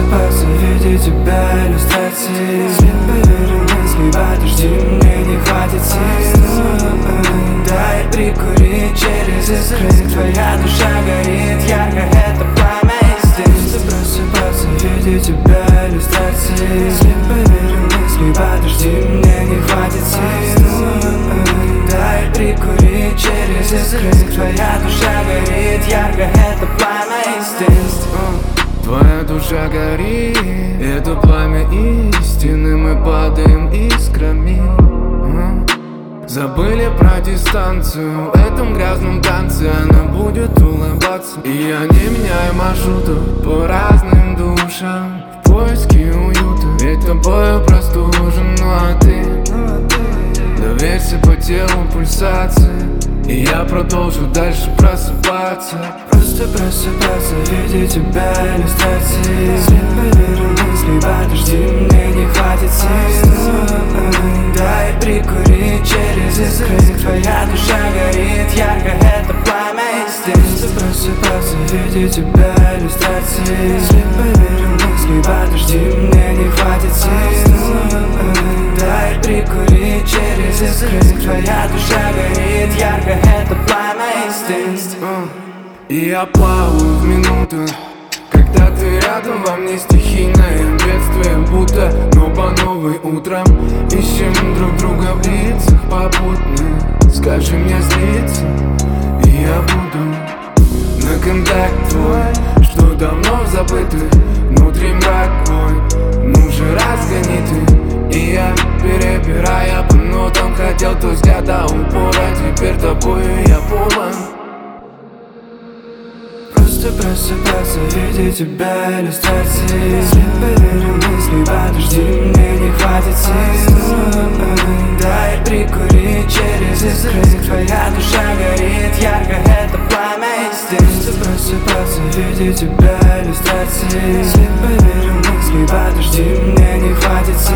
просыпаться, видеть тебя иллюстрации. Свет поверил мысли, подожди, мне не хватит сил. Дай прикурить через искры. Твоя душа горит ярко, это пламя истин. Просыпаться, видеть тебя иллюстрации. Свет поверил мысли, подожди, мне не хватит сил. Дай прикурить через искры. Твоя душа горит ярко, это пламя истин. Твоя душа горит, это пламя истины. Мы падаем искрами. Забыли про дистанцию в этом грязном танце. Она будет улыбаться, и я не меняю маршрутов по разным душам в поиске уюта. Ведь тобою простужен, ну а ты доверься по телу пульсации, и я продолжу дальше просыпаться. Просто просыпаться, видеть тебя иллюстрации. Свет поверил мысли, подожди, мне не хватит сил. Дай прикурить через искры. Твоя душа горит ярко, это пламя истин. Просто просыпаться, видеть тебя иллюстрации. Свет поверил мысли, подожди, мне не хватит сил. Дай прикурить через искры. Твоя душа горит ярко, это пламя истин. И я плаваю в минутах, когда ты рядом, во мне стихийное бедствие. Будто, но по новой утрам ищем друг друга в лицах попутно. Скажи мне злиться, и я буду на контакт твой, что давно забытый. Внутри мрак твой, ну же разгони ты. И я, перебирая по нотам, хотел то взять до упора. Теперь тобою я полон. Просто просыпаться, видеть тебя иллюстрации. Свет поверил мысли, подожди, мне не хватит сил. Дай прикурить через искры. Твоя душа горит ярко, это пламя истин. Просто просыпаться, видеть тебя иллюстрации. Свет поверил мысли, подожди, мне не хватит сил.